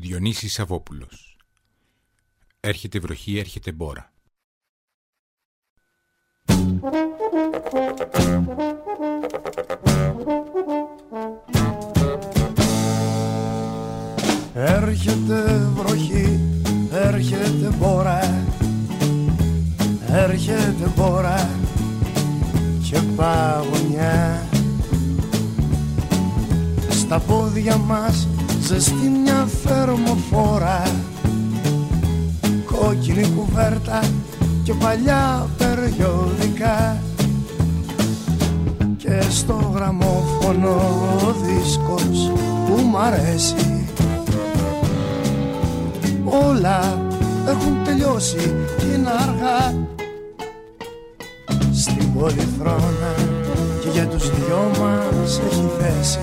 Διονύσης Σαββόπουλος. Έρχεται βροχή, έρχεται μπόρα. Έρχεται βροχή, έρχεται μπόρα, έρχεται μπόρα και παγωνιά. Στα πόδια μας ζεστή μια θερμοφόρα, κόκκινη κουβέρτα και παλιά περιοδικά, και στο γραμμόφωνο ο δίσκος που μ' αρέσει. Όλα έχουν τελειώσει και είναι αργά στην πολυθρόνα και για τους δυο μας έχει θέση.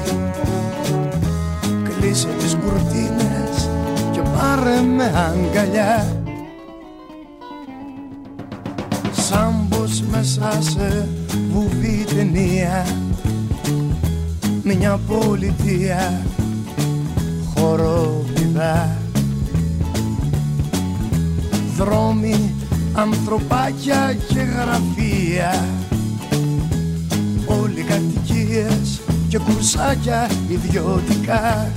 Κλείσε τις κουρτίνες και πάρε με αγκαλιά, σαν πως μέσα σε βουβή ταινία μια πολιτεία χοροπηδά. Δρόμοι, ανθρωπάκια και γραφεία, όλοι κατοικίες και κουρσάκια ιδιωτικά.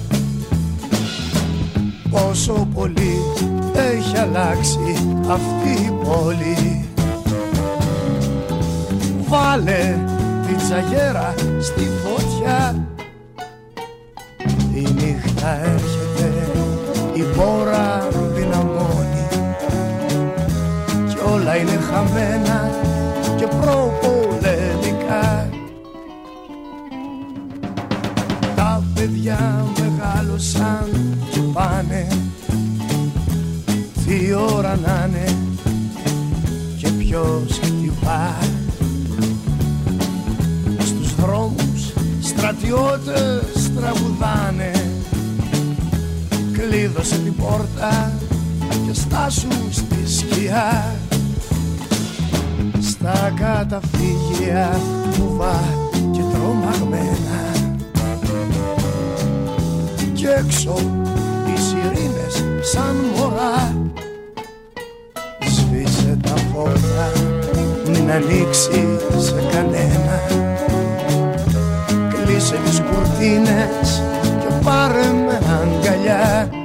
Πόσο πολύ έχει αλλάξει αυτή η πόλη. Βάλε την τσαγέρα στη φωτιά, η νύχτα έρχεται, η μπόρα δυναμώνει κι όλα είναι χαμένα και προπολεμικά. Τα παιδιά μεγάλωσαν και πάνε, τι ώρα να'ναι και ποιος χτυπά. Στους δρόμους στρατιώτες τραγουδάνε, κλείδωσε την πόρτα και στάσου στη σκιά. Στα καταφύγια βουβά και τρομαγμένα, κι έξω οι σιρήνες σαν μωρά. Σβήσε τα φώτα, μην ανοίξει σε κανένα, κλείσε τις κουρτίνες και πάρε με αγκαλιά.